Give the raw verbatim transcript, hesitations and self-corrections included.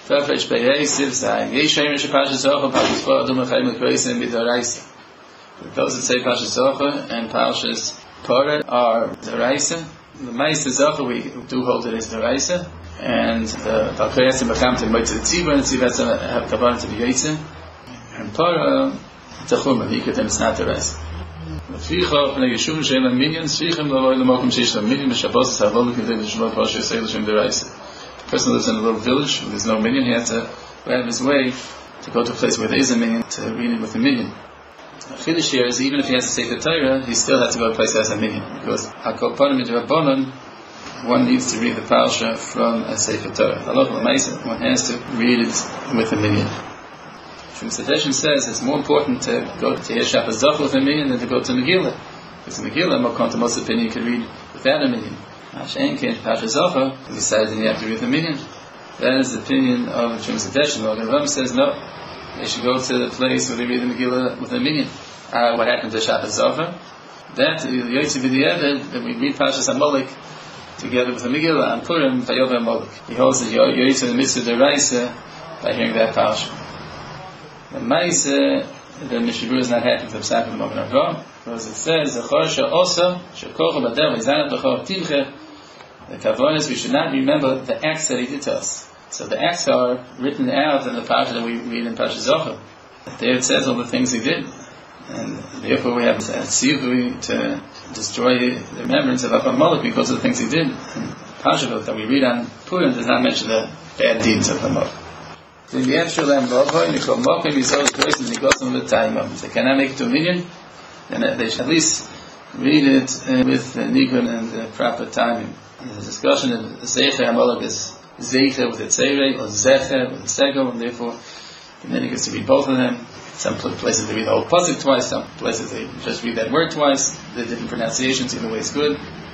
Fefresh Beyei Siv Zayin. Yeshayim Yeshe Parshas Zocher, Parshas Zocher, Adum Echayim L'Kroisim B'Doraisa. Those that say Parshas Zocher and Parshas Porah are Doraisa. The Ma'aseh Zocher we do hold it as Doraisa, and the Balkoyasim B'Cham to Moitz Tzibur, and Tzivatzim have Kavan to be Yotzim. And Porah, Techumah, Yikutim, it's not Doraisa. L'Ficha, P'nei Yeshuvim Shein L'Minyan, Tzrichim L'Voy L'Mokum Sheish L'Minyan, B'Shabbos Havol L'Kivim L'Shmot Parshas Yisrael L'Shem Doraisa. The person lives in a little village where there's no minyan, he has to grab his way to go to a place where there is a minyan to read it with a minyan. The Chiddush here is even if he has to say the Torah, he still has to go to a place that has a minyan, because Hakol Panim Midrabanan, one needs to read the Parsha from a Sefer Torah. Halach L'Maisa, one has to read it with a minyan. Shum Sadeshin says it's more important to go to Yeshap Zoch with a minyan than to go to Megillah, because in Megillah, Mokon to most opinion, you can read without a minyan. Hashem came to Parshas Zocher, he decided that you have to read the minyan. That is the opinion of Shum Sadeshin. The Rambam says no, they should go to the place where they read the Megillah with a minyan. Uh, what happened to Shabbos Zocher? That the Yotzi B'Diavad, that we read Parshas HaMolek together with the Megillah and Purim Vayova HaMolek. He holds that Yotzi the Mitzvah D'Oraisa by hearing that Parsha. The Ma'aseh, the Mishabur is not happy with the Psak of the Mogen Avraham, because it says Zechor She'osa She'kocha B'Del V'Zanat B'Chor Timche. The Kavan is we should not remember the acts that he did to us. So the acts are written out in the Parsha that we read in Parshas Zocher. There it says all the things he did, and therefore we have a tzivui to destroy the remembrance of Amalek because of the things he did. And Parsha that we read on Purim does not mention the bad deeds of Amalek. So in the answer them Mokai, Nikol Mokai, Yisrael Krois, and Nigosim L'Taimam. If they cannot make it to a million, then they should at least read it uh, with the Nigun and the proper timing. The discussion of Zeicher Amalek is Zeicher with the Tzerei, or Zecher with the Sego, and therefore the minhag is to read both of them. Some places they read the whole pasuk twice, some places they just read that word twice. They're different pronunciations, either way is good.